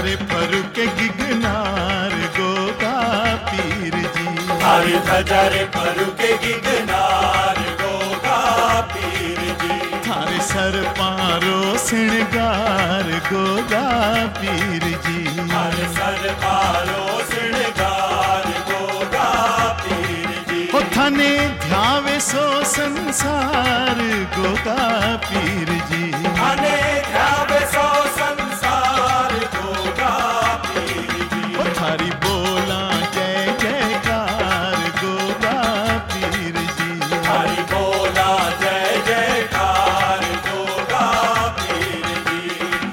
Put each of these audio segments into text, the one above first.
ध्वजारे फरुके गिगनार गोगा पीर जी। थारी ध्वजारे फरुके गिगनार गोगा पीर जी। थारे सर पारो सिणगार गोगा पीर जी। थारे सर पारो सिणगार गोगा पीर जी। हो थाने ध्यावे सो संसार गोगा पीर जी। थाने ध्यावे सो संसार गोगा पीर जी। हो थारी बोला जय जयकार गोगा पीर जी। थारी बोला जय जयकार गोगा पीर जी।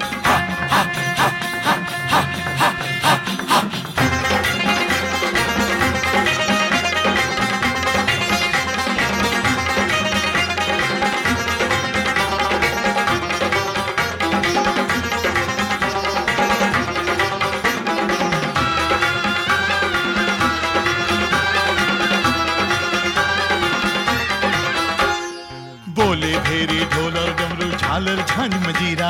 बोले भेरी ढोल और डमरू झालर झांझ मजीरा।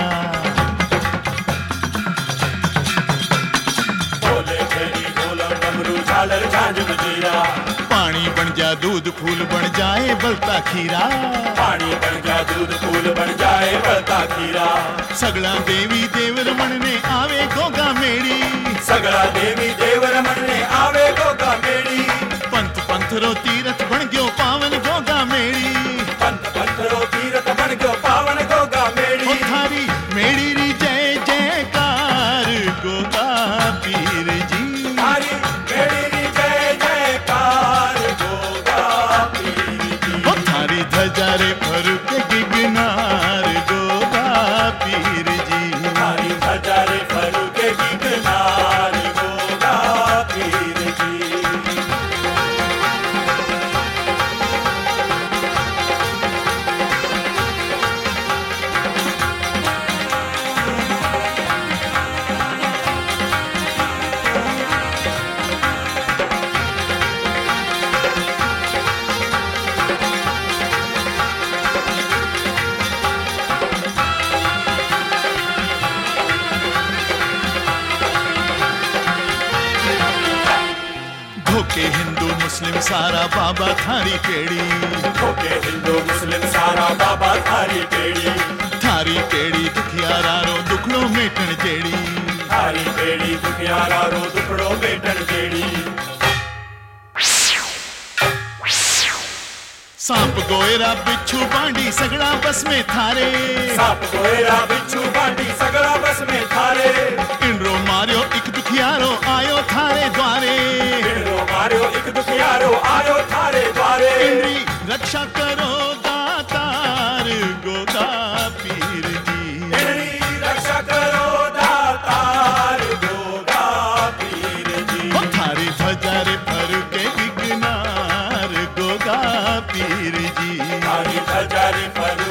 बोले फेरी ढोल डमरू झालर झांझ मजीरा। पानी बन जा दूध फूल बन जाए बलता खीरा। पानी बन जा दूध फूल बन जाए बलता खीरा। सगला देवी देव रमण ने आवे गोगा मेड़ी। सगला देवी देव रमण ने आवे गोगा मेड़ी। पंथ पंथरो तीरथ बन गयो पावन गोगा मेड़ी। पंथ पंथरो तीरथ बन गयो पावन गोगा मेड़ी। ओ थारी मेड़ी री जय जयकार गोगा पीर जी। थारी मेड़ी री जय जयकार गोगा पीर जी। ओ थारी ध्वजारे फरुके गिगनार गोगा पीर जी। थारी ध्वजारे फरुके गिगनार गोगा पीर जी। धोके हिंदू मुस्लिम सारा बाबा थारी पेड़ी। धोके हिंदू मुस्लिम सारा बाबा थारी पेड़ी। थारी पेड़ी दुखियारा रो दुखड़ो मेटण जेड़ी। थारी पेड़ी दुखियारा रो दुखड़ो बेटन जेड़ी। सांप गोएरा बिच्छू बांडी सगड़ा बस में थारे। सांप गोएरा बिच्छू बांडी सगड़ा बस में थारे। इंड्रो मारियो एक दुखियारो आयो थारे द्वारे। इंद्रो मारियो एक दुखियारो आयो थारे द्वारे। इंद्री रक्षा करो दातार गोगा पीर जी। इंद्री रक्षा करो दातार गोगा पीर जी। ओ थारी ध्वजारे फरुके गिगनार गोगा पीर जी। थारी ध्वजारे फरुके